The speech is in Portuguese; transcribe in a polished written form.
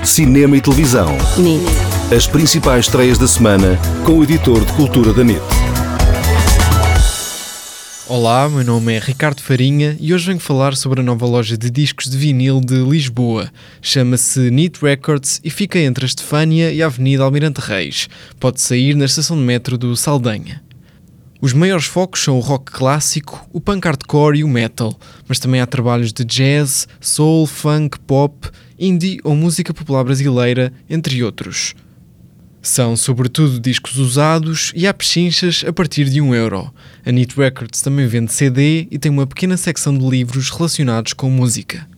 cinema e televisão. NIT. As principais estreias da semana com o editor de cultura da NIT. Olá, meu nome é Ricardo Farinha e hoje venho falar sobre a nova loja de discos de vinil de Lisboa. Chama-se NIT Records e fica entre a Estefânia e a Avenida Almirante Reis. Pode sair na estação de metro do Saldanha. Os maiores focos são o rock clássico, o punk hardcore e o metal, mas também há trabalhos de jazz, soul, funk, pop, indie ou música popular brasileira, entre outros. São sobretudo discos usados e há pechinchas a partir de €1. A NIT Records também vende CD e tem uma pequena secção de livros relacionados com música.